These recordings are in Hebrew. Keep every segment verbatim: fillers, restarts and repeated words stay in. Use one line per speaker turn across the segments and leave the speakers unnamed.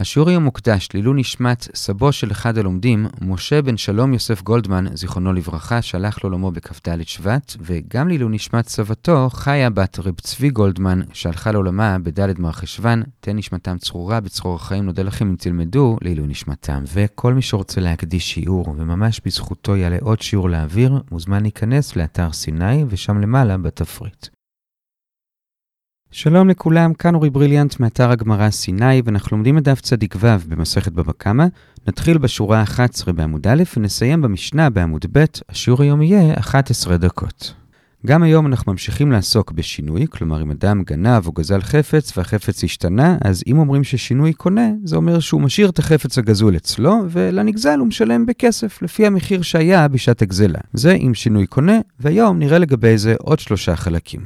השיעור היום מוקדש לעילוי נשמת סבו של אחד הלומדים, משה בן שלום יוסף גולדמן, זיכרונו לברכה, שהלך לעולמו בכ"ד שבט, וגם לעילוי נשמת סבתו, חיה בת רב צבי גולדמן, שהלכה לעולמה בד' מרחשוון. תן נשמתם צרורה בצרור החיים. נודה לכם אם תלמדו לעילוי נשמתם. וכל מי שרוצה להקדיש שיעור, וממש בזכותו יעלה עוד שיעור לאוויר, מוזמן להיכנס לאתר סיני, ושם למעלה בתפריט. שלום לכולם, כאן אורי בריליאנט מאתר הגמרא סיני, ואנחנו לומדים את דף צדיק ו' במסכת בבא קמא. נתחיל בשורה אחת עשרה בעמוד א' ונסיים במשנה בעמוד ב'. השיעור היום יהיה אחת עשרה דקות. גם היום אנחנו ממשיכים לעסוק בשינוי, כלומר אם אדם גנב או גזל חפץ והחפץ השתנה, אז אם אומרים ששינוי קונה, זה אומר שהוא משאיר את החפץ הגזול אצלו, ולנגזל הוא משלם בכסף, לפי המחיר שהיה בשעת הגזלה. זה אם שינוי קונה, והיום נראה לגבי זה עוד שלושה חלקים.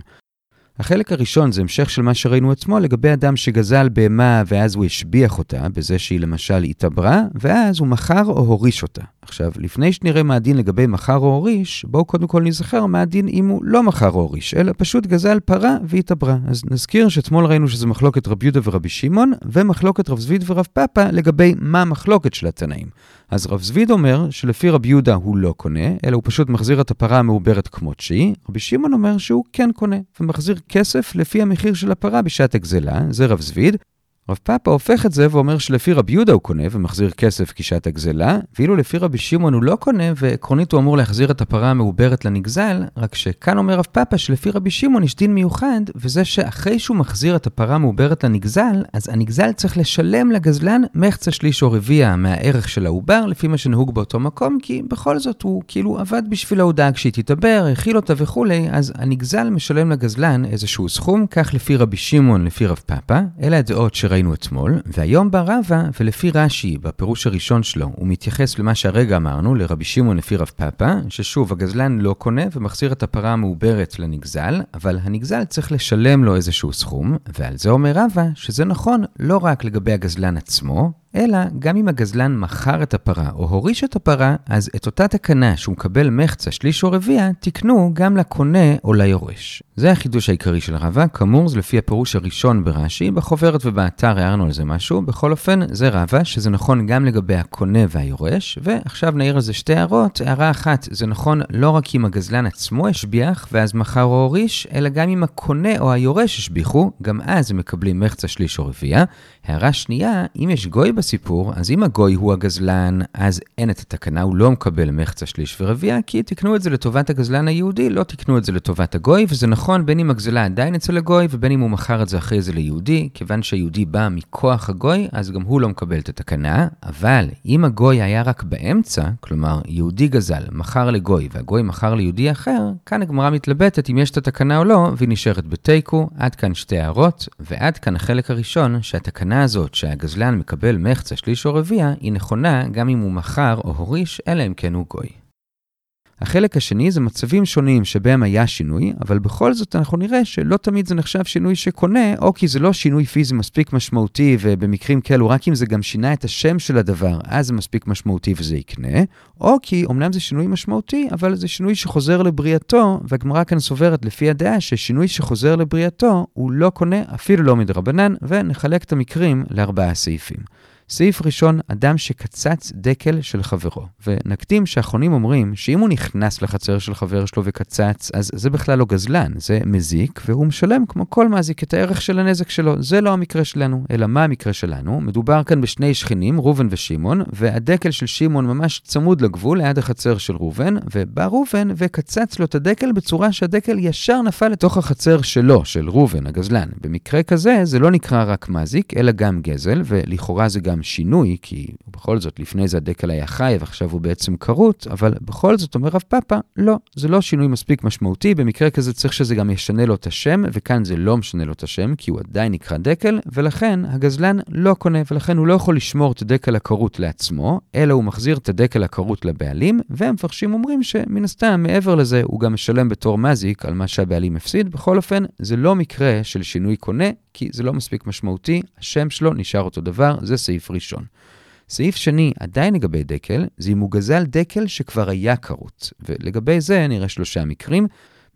החלק הראשון זה המשך של מה שראינו עצמו לגבי אדם שגזל בהמה ואז הוא השביח אותה, בזה שהיא למשל התעברה, ואז הוא מכר או הוריש אותה. עכשיו, לפני שנראה מה הדין לגבי מכר או הוריש, בואו קודם כל נזכר מה הדין אם הוא לא מכר או הוריש, אלא פשוט גזל פרה והתעברה. אז נזכיר שאתמול ראינו שזה מחלוקת רב יהודה ורבי שמעון, ומחלוקת רב זביד ורב פאפא לגבי מה המחלוקת של התנאים. אז רב זביד אומר שלפי רב יהודה הוא לא קונה, אלא הוא פשוט מחזיר את הפרה המעוברת כמות שהיא. רבי שמעון אומר שהוא כן קונה, ומחזיר כסף לפי המחיר של הפרה בשעת הגזלה, זה רב זביד. רב פאפא הופך את זה ואומר שלפי רבי יהודה הוא קונה ומחזיר כסף כשעת הגזלה, ואילו לפי רבי שמעון הוא לא קונה, ועקרונית הוא אמור להחזיר את הפרה המעוברת לנגזל, רק שכאן אומר רב פאפא שלפי רבי שמעון יש דין מיוחד, וזה שאחרי שהוא מחזיר את הפרה המעוברת לנגזל, אז הנגזל צריך לשלם לגזלן מחצה שליש או רביע מהערך של העובר, לפי מה שנהוג באותו מקום, כי בכל זאת הוא כאילו עבד בשביל ההודעה כשהיא תתעבר, הכיל אותה וכולי, אז הנגזל משלם לגזלן איזשהו סכום, כך לפי רבי שמעון, לפי רב פאפא. אלה הדעות שראינו אתמול, והיום בא רבא, ולפי רש"י, בפירוש הראשון שלו, הוא מתייחס למה שהרגע אמרנו, לרבי שמעון לפי רב פאפא, ששוב, הגזלן לא קונה ומחזיר את הפרה המעוברת לנגזל, אבל הנגזל צריך לשלם לו איזשהו סכום, ועל זה אומר רבא, שזה נכון לא רק לגבי הגזלן עצמו, אלא גם אם הגזלן מכר את הפרה או הוריש את הפרה, אז את אותה תקנה שהוא מקבל מחצה שליש או רביע, תקנו גם לקונה או ליורש. זה החידוש העיקרי של רבא, כאמור זה לפי הפירוש הראשון ברש"י, בחוברת ובאתר הערנו על זה משהו. בכל אופן זה רבא שזה נכון גם לגבי הקונה והיורש, ועכשיו נעיר על זה שתי הערות. הערה אחת, זה נכון לא רק אם הגזלן עצמו השביח ואז מכר או הוריש, אלא גם אם הקונה או היורש השביחו, גם אז הם מקבלים מחצה שליש או רביע. הערה שנייה, אם יש גוי בסיפור, אז אם הגוי הוא הגזלן, אז אין את התקנה, הוא לא מקבל מחצה שליש ורביע, כי תקנו את זה לטובת הגזלן היהודי, לא תקנו את זה לטובת הגוי, וזה נכון בין אם הגזלה עדיין אצל הגוי, ובין אם הוא מכר את זה אחרי זה ליהודי, כיוון שהיהודי בא מכוח הגוי, אז גם הוא לא מקבל את התקנה. אבל אם הגוי היה רק באמצע, כלומר יהודי גזל, מכר לגוי, והגוי מכר ליהודי אחר, כאן הגמרא מתלבטת אם יש את התקנה או לא, והיא נשארת בתיקו. עד כאן שתי הערות, ועד כאן החלק הראשון, שהתקנה הזאת שהגזלן מקבל מחצה שליש או רביע, היא נכונה גם אם הוא מכר או הוריש, אלא אם כן הוא גוי. החלק השני זה מצבים שונים שבהם היה שינוי, אבל בכל זאת אנחנו נראה שלא תמיד זה נחשב שינוי שקונה, או כי זה לא שינוי פיזי מספיק משמעותי, ובמקרים כאלו רק אם זה גם שינה את השם של הדבר, אז זה מספיק משמעותי וזה יקנה, או כי אומנם זה שינוי משמעותי, אבל זה שינוי שחוזר לבריאתו, והגמרא כאן סוברת לפי הדעה ששינוי שחוזר לבריאתו הוא לא קונה, אפילו לא מדרבנן, ונחלק את המקרים לארבעה סעיפים. סעיף ראשון, אדם שקצץ דקל של חברו. ונקדים שהאחרונים אומרים שאם הוא נכנס לחצר של חבר שלו וקצץ, אז זה בכלל לא גזלן, זה מזיק, והוא משלם כמו כל מזיק את הערך של הנזק שלו. זה לא המקרה שלנו, אלא מה המקרה שלנו? מדובר כאן בשני שכנים, ראובן ושמעון, והדקל של שמעון ממש צמוד לגבול ליד החצר של ראובן, ובא ראובן וקצץ לו את הדקל בצורה שהדקל ישר נפל לתוך החצר שלו, של ראובן, הגזלן. במקרה כזה זה לא נקרא רק מזיק, אלא גם גזל, ולכאורה זה גם שינוי, כי בכל זאת לפני זה הדקל היה חי ועכשיו הוא בעצם קרוט, אבל בכל זאת אומר רב פאפא, לא, זה לא שינוי מספיק משמעותי, במקרה כזה צריך שזה גם ישנה לו את השם, וכאן זה לא משנה לו את השם, כי הוא עדיין נקרא דקל, ולכן הגזלן לא קונה, ולכן הוא לא יכול לשמור את הדקל הקרוט לעצמו, אלא הוא מחזיר את הדקל הקרוט לבעלים, והמפרשים אומרים שמן הסתם מעבר לזה הוא גם משלם בתור מזיק על מה שהבעלים הפסיד. בכל אופן זה לא מקרה של שינוי קונה, כי זה לא מספיק משמעותי, השם שלו נשאר אותו דבר, זה סעיף ראשון. סעיף שני, עדיין לגבי דקל, זה אם הוא גזל דקל שכבר היה קרוט. ולגבי זה נראה שלושה מקרים.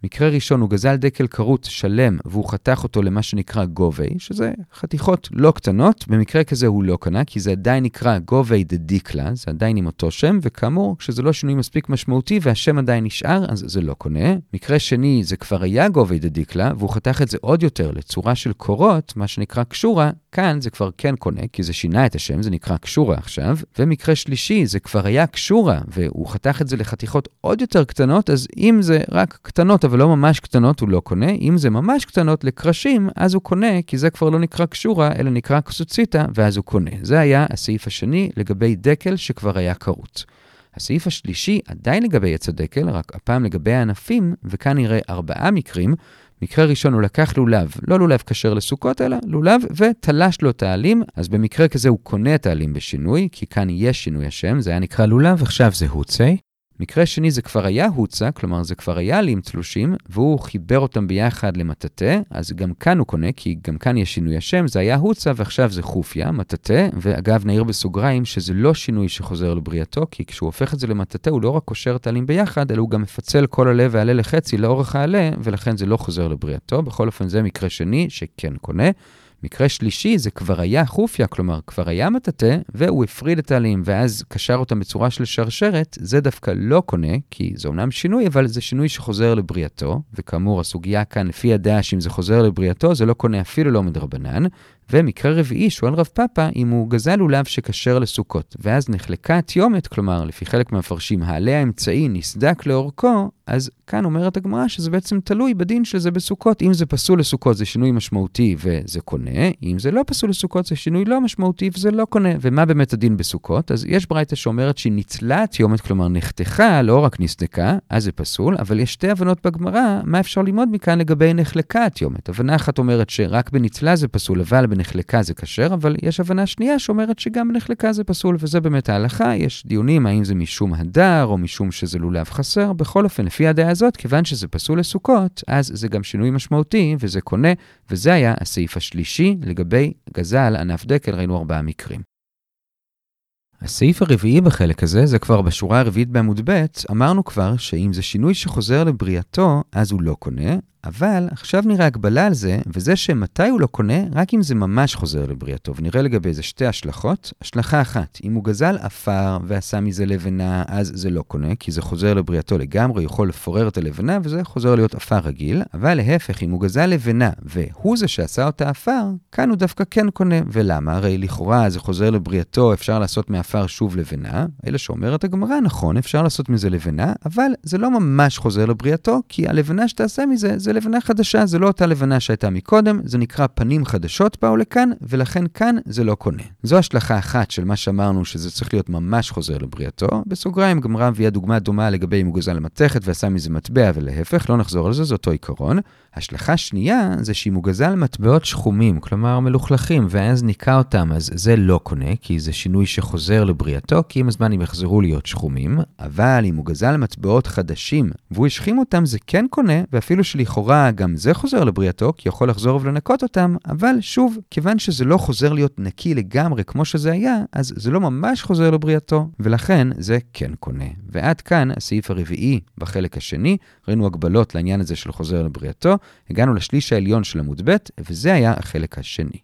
מקרה ראשון, הוא גזל דקל כרות שלם, והוא חתך אותו למה שנקרא גובי, שזה חתיכות לא קטנות. במקרה כזה הוא לא קנה, כי זה עדיין נקרא גובי דדיקלה, זה עדיין עם אותו שם, וכאמור, כשזה לא שינוי מספיק משמעותי, והשם עדיין נשאר, אז זה לא קונה. מקרה שני, זה כבר היה גובי דדיקלה, והוא חתך את זה עוד יותר לצורה של קורות, מה שנקרא קשורה, כאן זה כבר כן קונה, כי זה שינה את השם, זה נקרא קשורה עכשיו. ומקרה שלישי, זה כבר היה קשורה, והוא חתך את זה לחתיכות עוד יותר קטנות, אז אם זה רק קטנות, אבל לא ממש קטנות, הוא לא קונה. אם זה ממש קטנות לקרשים, אז הוא קונה, כי זה כבר לא נקרא קשורה, אלא נקרא קסוציטה, ואז הוא קונה. זה היה הסעיף השני לגבי דקל שכבר היה קרות. הסעיף השלישי עדיין לגבי עץ הדקל, רק הפעם לגבי הענפים, וכאן נראה ארבעה מקרים. מקרה ראשון הוא לקח לולב, לא לולב כשר לסוכות, אלא לולב ותלש לו את העלים, אז במקרה כזה הוא קונה את העלים בשינוי, כי כאן יש שינוי השם, זה היה נקרא לולב, עכשיו זה הוצי. מקרה שני זה כבר היה הוצה, כלומר זה כבר היה עלים תלושים, והוא חיבר אותם ביחד למטאטה, אז גם כאן הוא קונה, כי גם כאן יש שינוי השם, זה היה הוצה ועכשיו זה חופיה, מטאטה, ואגב נעיר בסוגריים שזה לא שינוי שחוזר לבריאתו, כי כשהוא הופך את זה למטאטה הוא לא רק קושר את העלים ביחד, אלא הוא גם מפצל כל עלה ועלה לחצי לאורך העלה, ולכן זה לא חוזר לבריאתו. בכל אופן זה מקרה שני שכן קונה. מקרה שלישי זה כבר היה חופיה, כלומר כבר היה מטאטה, והוא הפריד את העלים ואז קשר אותם בצורה של שרשרת, זה דווקא לא קונה, כי זה אומנם שינוי, אבל זה שינוי שחוזר לבריאתו, וכאמור הסוגיה כאן לפי הדעה שאם זה חוזר לבריאתו, זה לא קונה אפילו לא מדרבנן. ומקרה רביעי, שואל רב פאפה, אם הוא גזל לולב שקשר לסוכות, ואז נחלקה התיומת, כלומר, לפי חלק מהמפרשים, העלה האמצעי נסדק לאורכו, אז כאן אומרת הגמרא שזה בעצם תלוי בדין שזה בסוכות. אם זה פסול לסוכות זה שינוי משמעותי וזה קונה, אם זה לא פסול לסוכות זה שינוי לא משמעותי וזה לא קונה. ומה באמת הדין בסוכות? אז יש ברייתא שאומרת שהיא ניצלה התיומת, כלומר נחתכה, לא רק נסדקה, אז זה פסול, אבל יש שתי הבנות בגמרא, מה אפשר ללמוד מכאן לגבי נחלקה התיומת. הבנה אחת אומרת שרק בניצלה זה פסול, אבל בנחלקה זה כשר, אבל יש הבנה שנייה שאומרת שגם בנחלקה זה פסול, וזה באמת ההלכה. יש דיונים האם זה משום הדר או משום שזה לולב חסר. בכל אופן, לפי הדעה הזאת, כיוון שזה פסול לסוכות, אז זה גם שינוי משמעותי וזה קונה, וזה היה הסעיף השלישי לגבי גזל ענף דקל, ראינו ארבעה מקרים. הסעיף הרביעי בחלק הזה, זה כבר בשורה הרביעית בעמוד ב', אמרנו כבר שאם זה שינוי שחוזר לבריאתו, אז הוא לא קונה, אבל עכשיו נראה הגבלה על זה, וזה שמתי הוא לא קונה, רק אם זה ממש חוזר לבריאתו. ונראה לגבי זה שתי השלכות. השלכה אחת, אם הוא גזל אפר ועשה מזה לבנה, אז זה לא קונה, כי זה חוזר לבריאתו לגמרי, יכול לפורר את הלבנה, וזה חוזר להיות אפר רגיל. אבל להפך, אם הוא גזל לבנה, והוא זה שעשה אותה אפר, כאן הוא דווקא כן קונה. ולמה? הרי לכאורה זה חוזר לבריאתו, אפשר לעשות מאפר שוב לבנה. אלא שאומרת הגמרא, נכון, אפשר לעשות מזה לבנה, אבל זה לא ממש חוזר לבריאתו, כי הלבנה שתעשה מזה, זה לבנה חדשה, זה לא אותה לבנה שהייתה מקודם, זה נקרא פנים חדשות באו לכאן, ולכן כאן זה לא קונה. זו השלכה אחת של מה שאמרנו שזה צריך להיות ממש חוזר לבריאתו. בסוגריים גמרא מביאה דוגמה דומה לגבי אם הוא גזל למתכת ועשה מזה מטבע ולהפך, לא נחזור על זה, זה אותו עיקרון. השלכה שנייה זה שאם הוא גזל מטבעות שחומים, כלומר מלוכלכים, ואז ניקה אותם, אז זה לא קונה, כי זה שינוי שחוזר לבריאתו, כי עם הזמן הם יחזרו להיות שחומים. אבל אם הוא גזל מטבעות חדשים והוא השכים אותם, זה כן קונה, ואפילו שלכאורה גם זה חוזר לבריאתו, כי יכול לחזור ולנקות אותם, אבל שוב, כיוון שזה לא חוזר להיות נקי לגמרי כמו שזה היה, אז זה לא ממש חוזר לבריאתו, ולכן זה כן קונה. ועד כאן הסעיף הרביעי בחלק השני, ראינו הגבלות לעניין הזה של חוזר לבריאתו, הגענו לשליש העליון של עמוד ב', וזה היה החלק השני.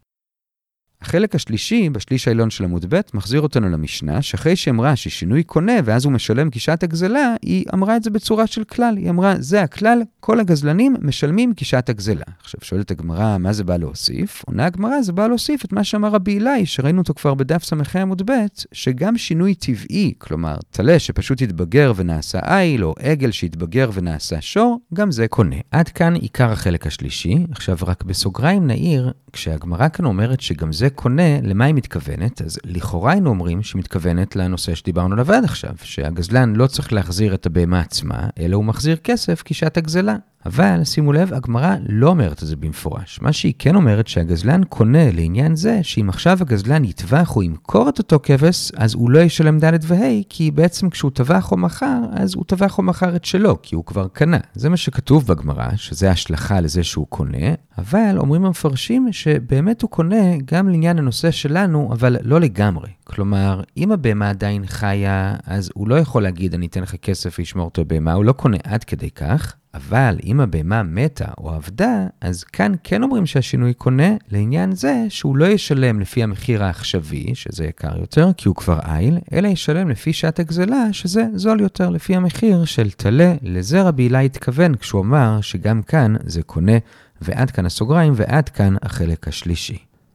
החלק השלישי, בשליש העליון של עמוד ב', מחזיר אותנו למשנה, שאחרי שאמרה ששינוי קונה ואז הוא משלם קישת הגזלה, היא אמרה את זה בצורה של כלל. היא אמרה, זה הכלל, כל הגזלנים משלמים קישת הגזלה. עכשיו שואלת הגמרא, מה זה בא להוסיף? עונה הגמרא, זה בא להוסיף את מה שאמר רבי אילאי, שראינו אותו כבר בדף סמכי עמוד ב', שגם שינוי טבעי, כלומר, טלה שפשוט התבגר ונעשה איל, או עגל שהתבגר ונעשה שור, גם זה קונה. עד כאן עיקר החלק השלישי. עכשיו רק בסוגריים נעיר, כשהגמרא כאן אומרת שגם זה קונה, למה היא מתכוונת? אז לכאורה היינו אומרים שמתכוונת לנושא שדיברנו עליו עד עכשיו, שהגזלן לא צריך להחזיר את הבהמה עצמה, אלא הוא מחזיר כסף קישת הגזלה. אבל שימו לב, הגמרא לא אומרת את זה במפורש. מה שהיא כן אומרת שהגזלן קונה לעניין זה, שאם עכשיו הגזלן יטבח או ימכור את אותו כבש, אז הוא לא ישלם ד' וה', כי בעצם כשהוא טבח או מחר, אז הוא טבח או מחר את שלו, כי הוא כבר קנה. זה מה שכתוב בגמרא, שזה השלכה לזה שהוא קונה, אבל אומרים המפרשים שבאמת הוא קונה גם עניין הנושא שלנו, אבל לא לגמרי. כלומר, אם הבהמה עדיין חיה, אז הוא לא יכול להגיד, אני אתן לך כסף וישמור אותו בהמה, הוא לא קונה עד כדי כך, אבל אם הבהמה מתה או עבדה, אז כאן כן אומרים שהשינוי קונה לעניין זה שהוא לא ישלם לפי המחיר העכשווי, שזה יקר יותר, כי הוא כבר איל, אלא ישלם לפי שעת הגזלה, שזה זול יותר לפי המחיר של תלה. לזה רבי אילאי התכוון כשהוא אמר שגם כאן זה קונה, ועד כאן הסוגריים, ועד כאן החלק השלישי.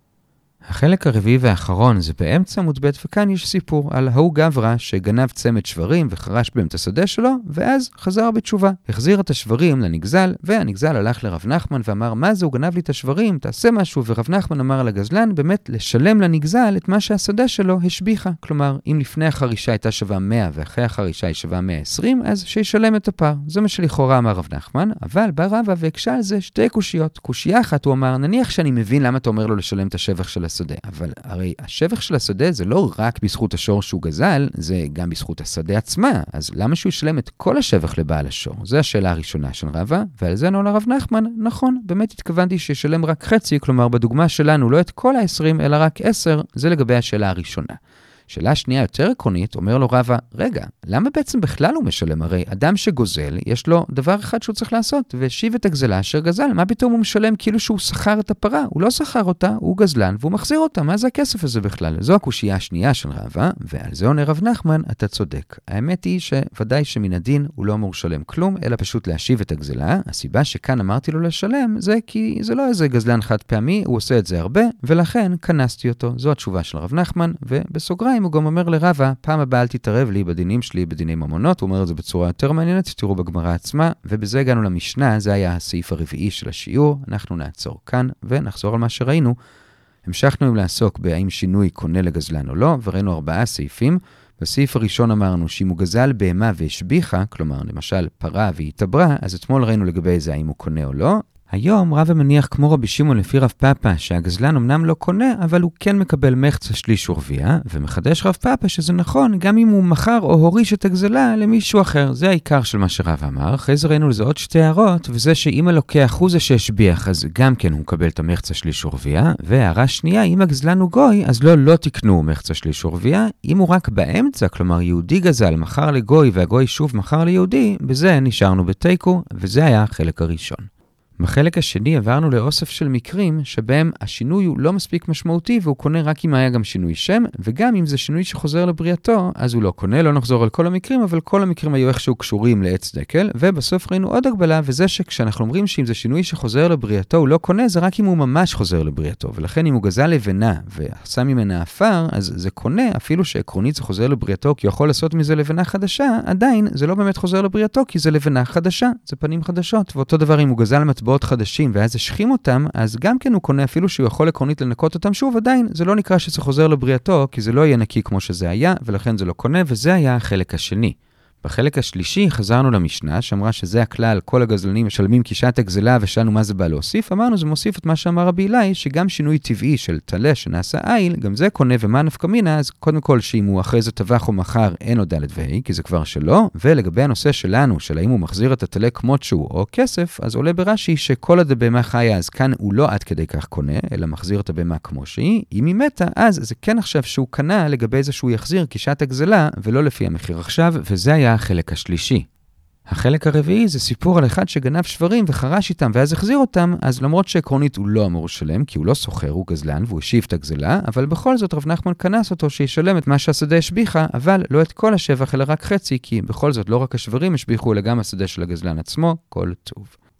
החלק הרביעי והאחרון זה באמצע עמוד ב', וכאן יש סיפור על ההוא גברא שגנב צמד שברים וחרש בהם את השדה שלו, ואז חזר בתשובה. החזיר את השברים לנגזל, והנגזל הלך לרב נחמן ואמר, מה זה, הוא גנב לי את השברים, תעשה משהו. ורב נחמן אמר לגזלן, באמת לשלם לנגזל את מה שהשדה שלו השביחה. כלומר, אם לפני החרישה הייתה שווה מאה ואחרי החרישה היא שווה מאה ועשרים, אז שישלם את הפער. זה מה שלכאורה אמר רב נחמן, אבל בא רבא והקשה על זה שתי קושיות. קושייה אחת, הוא אמר, נניח שאני מבין למה אתה אומר לו לשלם את השבח של השדה. אבל הרי השבח של השדה זה לא רק בזכות השור שהוא גזל, זה גם בזכות השדה עצמה. אז למה שהוא ישלם את כל השבח לבעל השור? זו השאלה הראשונה של רבא, ועל זה ענו לרב נחמן, נכון, באמת התכוונתי שישלם רק חצי, כלומר בדוגמה שלנו לא את כל ה-עשרים, אלא רק עשר, זה לגבי השאלה הראשונה. שאלה שנייה יותר עקרונית, אומר לו רבא, רגע, למה בעצם בכלל הוא משלם? הרי אדם שגוזל, יש לו דבר אחד שהוא צריך לעשות, והשיב את הגזלה אשר גזל. מה פתאום הוא משלם כאילו שהוא שכר את הפרה? הוא לא שכר אותה, הוא גזלן, והוא מחזיר אותה. מה זה הכסף הזה בכלל? זו הקושייה השנייה של רבא, ועל זה עונה רב נחמן, אתה צודק. האמת היא שוודאי שמן הדין הוא לא אמור לשלם כלום, אלא פשוט להשיב את הגזלה. הסיבה שכאן אמרתי לו לשלם, זה כי זה לא איזה גזלן חד פעמי, הוא עושה את זה הרבה, ולכן כנסתי אותו. זו התשובה של רב נחמן, ובסוגריים הוא גם אומר לרבא, פעם הבאה אל תתערב לי בדינים שלי, בדיני ממונות. הוא אומר את זה בצורה יותר מעניינת, תראו בגמרא עצמה, ובזה הגענו למשנה, זה היה הסעיף הרביעי של השיעור. אנחנו נעצור כאן ונחזור על מה שראינו. המשכנו עם לעסוק בהאם שינוי קונה לגזלן או לא, וראינו ארבעה סעיפים. בסעיף הראשון אמרנו שאם הוא גזל בהמה והשביחה, כלומר למשל פרה והתעברה, אז אתמול ראינו לגבי זה האם הוא קונה או לא. היום רבא מניח כמו רבי שמעון לפי רב פאפא שהגזלן אמנם לא קונה, אבל הוא כן מקבל מחצה שליש ורביע, ומחדש רב פאפא שזה נכון גם אם הוא מכר או הוריש את הגזלה למישהו אחר. זה העיקר של מה שרבא אמר. אחרי זה ראינו לזה עוד שתי הערות, וזה שאם הלוקח הוא זה שהשביח, אז גם כן הוא מקבל את המחצה שליש ורביע, והערה שנייה, אם הגזלן הוא גוי, אז לא, לא תקנו מחצה שליש ורביע. אם הוא רק באמצע, כלומר יהודי גזל מכר לגוי והגוי שוב מכר ליהודי, בזה נשארנו בתיקו, וזה היה החלק הראשון. בחלק השני עברנו לאוסף של מקרים שבהם השינוי הוא לא מספיק משמעותי והוא קונה רק אם היה גם שינוי שם, וגם אם זה שינוי שחוזר לבריאתו, אז הוא לא קונה. לא נחזור על כל המקרים, אבל כל המקרים היו איכשהו קשורים לעץ דקל, ובסוף ראינו עוד הגבלה, וזה שכשאנחנו אומרים שאם זה שינוי שחוזר לבריאתו הוא לא קונה, זה רק אם הוא ממש חוזר לבריאתו, ולכן אם הוא גזל לבנה ועשה ממנה אפר, אז זה קונה, אפילו שעקרונית זה חוזר לבריאתו, כי הוא יכול לעשות מזה לבנה חדשה, עדיין זה לא באמת חוזר לבריאתו, כי זה לבנה חדשה, זה פנים חדשות. ואותו דבר אם הוא גזל מטבעות חדשים ואז השכים אותם, אז גם כן הוא קונה, אפילו שהוא יכול עקרונית לנקות אותם שוב, עדיין זה לא נקרא שזה חוזר לבריאתו, כי זה לא יהיה נקי כמו שזה היה, ולכן זה לא קונה, וזה היה החלק השני. בחלק השלישי חזרנו למשנה, שאמרה שזה הכלל, כל הגזלנים משלמים כשעת הגזלה, ושאלנו מה זה בא להוסיף. אמרנו, זה מוסיף את מה שאמר רבי אילאי, שגם שינוי טבעי של תלה שנעשה איל, גם זה קונה ומה נפקא מינה, אז קודם כל שאם הוא אחרי זה טבח או מחר, אין עוד ד' וה', כי זה כבר שלו. ולגבי הנושא שלנו, של האם הוא מחזיר את התלה כמות שהוא או כסף, אז עולה ברש"י שכל עוד הבהמה חיה, אז כאן הוא לא עד כדי כך קונה, אלא מחזיר את הבהמה כמו שהיא. אם היא מתה, אז זה כן עכשיו שהוא קנה לגבי זה שהוא יחזיר כשעת הגזלה, ולא לפי המחיר עכשיו, וזה היה החלק השלישי. החלק הרביעי זה סיפור על אחד שגנב שברים וחרש איתם ואז החזיר אותם, אז למרות שעקרונית הוא לא אמור לשלם, כי הוא לא סוחר, הוא גזלן והוא השיב את הגזלה, אבל בכל זאת רב נחמן כנס אותו שישלם את מה שהשדה השביחה, אבל לא את כל השבח אלא רק חצי, כי בכל זאת לא רק השברים השביחו אלא גם השדה של הגזלן עצמו. כל טוב.